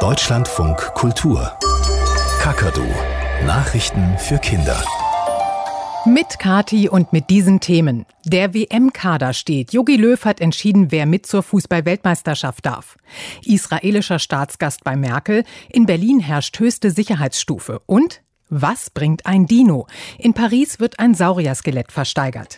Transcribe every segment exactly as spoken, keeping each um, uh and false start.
Deutschlandfunk Kultur. Kakadu. Nachrichten für Kinder. Mit Kati und mit diesen Themen. Der W M-Kader steht. Jogi Löw hat entschieden, wer mit zur Fußball-Weltmeisterschaft darf. Israelischer Staatsgast bei Merkel. In Berlin herrscht höchste Sicherheitsstufe. Und was bringt ein Dino? In Paris wird ein Saurier-Skelett versteigert.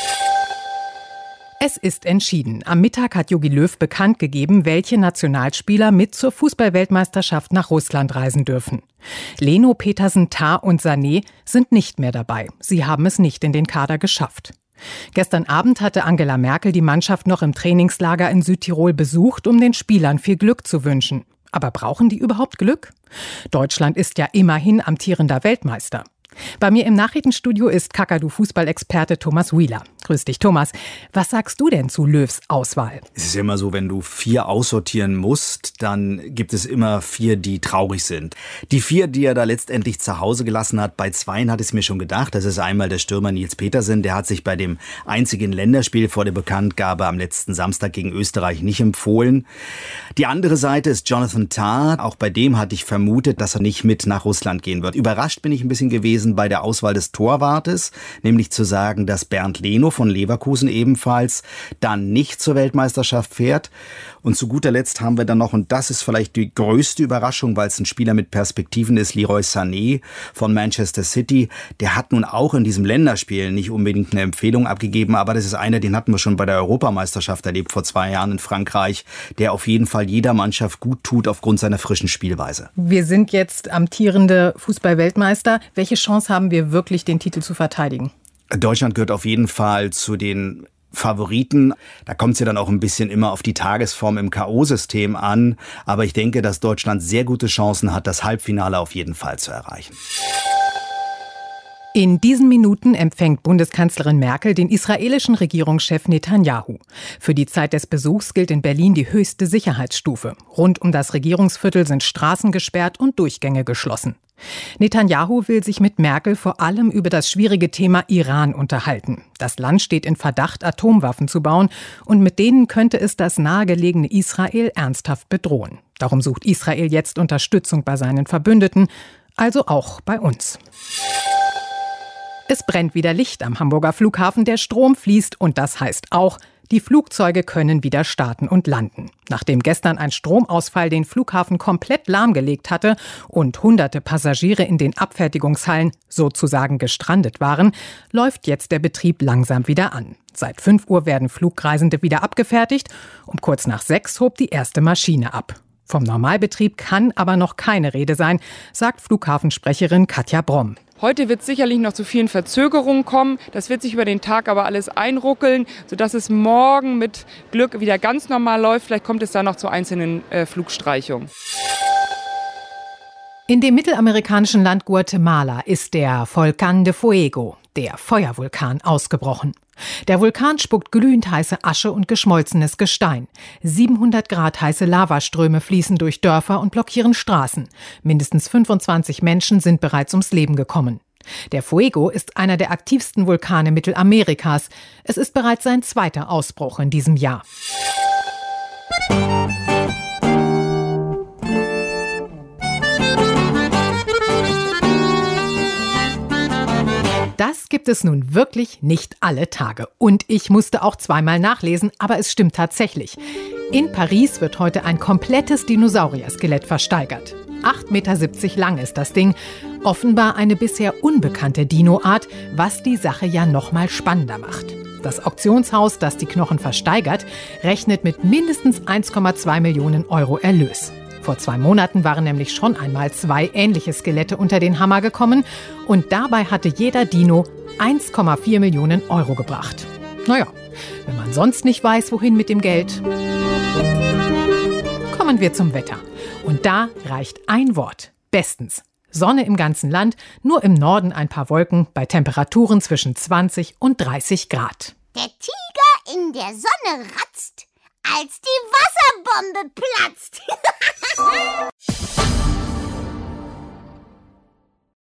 Es ist entschieden. Am Mittag hat Jogi Löw bekannt gegeben, welche Nationalspieler mit zur Fußball-Weltmeisterschaft nach Russland reisen dürfen. Leno, Petersen, Tah und Sané sind nicht mehr dabei. Sie haben es nicht in den Kader geschafft. Gestern Abend hatte Angela Merkel die Mannschaft noch im Trainingslager in Südtirol besucht, um den Spielern viel Glück zu wünschen. Aber brauchen die überhaupt Glück? Deutschland ist ja immerhin amtierender Weltmeister. Bei mir im Nachrichtenstudio ist Kakadu-Fußballexperte Thomas Wheeler. Grüß dich, Thomas. Was sagst du denn zu Löws Auswahl? Es ist ja immer so, wenn du vier aussortieren musst, dann gibt es immer vier, die traurig sind. Die vier, die er da letztendlich zu Hause gelassen hat, bei zweien hatte ich es mir schon gedacht. Das ist einmal der Stürmer Nils Petersen, der hat sich bei dem einzigen Länderspiel vor der Bekanntgabe am letzten Samstag gegen Österreich nicht empfohlen. Die andere Seite ist Jonathan Tah. Auch bei dem hatte ich vermutet, dass er nicht mit nach Russland gehen wird. Überrascht bin ich ein bisschen gewesen bei der Auswahl des Torwartes, nämlich zu sagen, dass Bernd Leno von Leverkusen ebenfalls dann nicht zur Weltmeisterschaft fährt. Und zu guter Letzt haben wir dann noch, und das ist vielleicht die größte Überraschung, weil es ein Spieler mit Perspektiven ist, Leroy Sané von Manchester City. Der hat nun auch in diesem Länderspiel nicht unbedingt eine Empfehlung abgegeben, aber das ist einer, den hatten wir schon bei der Europameisterschaft erlebt vor zwei Jahren in Frankreich, der auf jeden Fall jeder Mannschaft gut tut aufgrund seiner frischen Spielweise. Wir sind jetzt amtierende Fußball-Weltmeister. Welche Chance haben wir wirklich, den Titel zu verteidigen? Deutschland gehört auf jeden Fall zu den Favoriten. Da kommt es ja dann auch ein bisschen immer auf die Tagesform im K O-System an. Aber ich denke, dass Deutschland sehr gute Chancen hat, das Halbfinale auf jeden Fall zu erreichen. In diesen Minuten empfängt Bundeskanzlerin Merkel den israelischen Regierungschef Netanyahu. Für die Zeit des Besuchs gilt in Berlin die höchste Sicherheitsstufe. Rund um das Regierungsviertel sind Straßen gesperrt und Durchgänge geschlossen. Netanyahu will sich mit Merkel vor allem über das schwierige Thema Iran unterhalten. Das Land steht in Verdacht, Atomwaffen zu bauen, und mit denen könnte es das nahegelegene Israel ernsthaft bedrohen. Darum sucht Israel jetzt Unterstützung bei seinen Verbündeten, also auch bei uns. Es brennt wieder Licht am Hamburger Flughafen, der Strom fließt, und das heißt auch, die Flugzeuge können wieder starten und landen. Nachdem gestern ein Stromausfall den Flughafen komplett lahmgelegt hatte und hunderte Passagiere in den Abfertigungshallen sozusagen gestrandet waren, läuft jetzt der Betrieb langsam wieder an. Seit fünf Uhr werden Flugreisende wieder abgefertigt. Um kurz nach sechs hob die erste Maschine ab. Vom Normalbetrieb kann aber noch keine Rede sein, sagt Flughafensprecherin Katja Bromm. Heute wird es sicherlich noch zu vielen Verzögerungen kommen. Das wird sich über den Tag aber alles einruckeln, sodass es morgen mit Glück wieder ganz normal läuft. Vielleicht kommt es da noch zu einzelnen äh, Flugstreichungen. In dem mittelamerikanischen Land Guatemala ist der Volcán de Fuego, der Feuervulkan, ausgebrochen. Der Vulkan spuckt glühend heiße Asche und geschmolzenes Gestein. siebenhundert Grad heiße Lavaströme fließen durch Dörfer und blockieren Straßen. Mindestens fünfundzwanzig Menschen sind bereits ums Leben gekommen. Der Fuego ist einer der aktivsten Vulkane Mittelamerikas. Es ist bereits sein zweiter Ausbruch in diesem Jahr. Das gibt es nun wirklich nicht alle Tage. Und ich musste auch zweimal nachlesen, aber es stimmt tatsächlich. In Paris wird heute ein komplettes Dinosaurier-Skelett versteigert. acht Meter siebzig lang ist das Ding. Offenbar eine bisher unbekannte Dinoart, was die Sache ja noch mal spannender macht. Das Auktionshaus, das die Knochen versteigert, rechnet mit mindestens eins Komma zwei Millionen Euro Erlös. Vor zwei Monaten waren nämlich schon einmal zwei ähnliche Skelette unter den Hammer gekommen und dabei hatte jeder Dino eins Komma vier Millionen Euro gebracht. Naja, wenn man sonst nicht weiß, wohin mit dem Geld. Kommen wir zum Wetter. Und da reicht ein Wort. Bestens. Sonne im ganzen Land, nur im Norden ein paar Wolken bei Temperaturen zwischen zwanzig und dreißig Grad. Der Tiger in der Sonne ratzt, als die Wasserbombe platzt.